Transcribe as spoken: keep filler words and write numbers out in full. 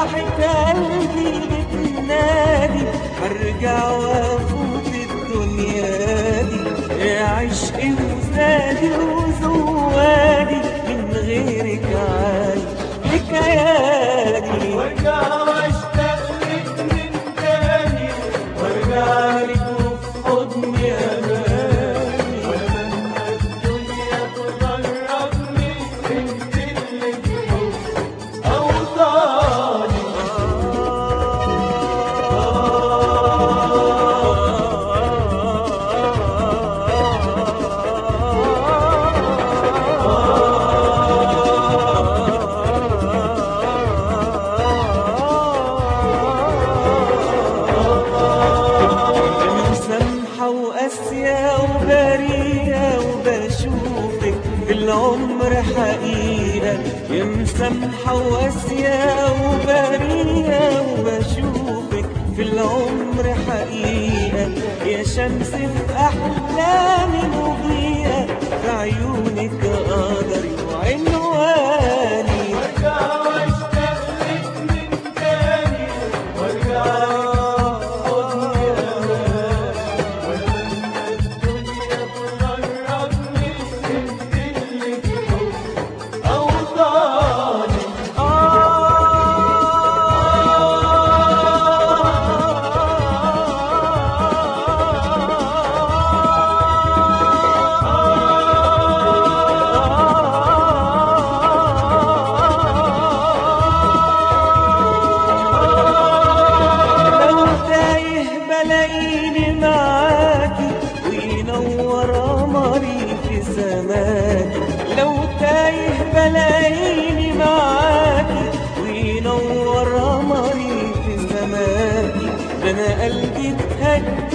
راحت قلبي بتنادي برجع وافوت الدنيا دي، يا عشقي وزادي وزوادي من غيرك عايش حكاياتي. وارجع واشتاق لك من تاني، وارجع لك وفي حضني اماني، ولما الدنيا تغربني انت اللي تحب اوطاني. وقاسية وبريئة وبشوفك في العمر حقيقة، يا مسامحة وقاسية وبريئة وبشوفك في العمر حقيقة، يا شمس في أحلامي مضيئة في عيونك قدري وعنواني. وارجع واشتاق لك من تاني، وارجع بلاقيني معاكي وينور قمري في سماكي، لو تايه بلاقيني معاكي وينور قمري في سماكي، ده انا قلبي اتهد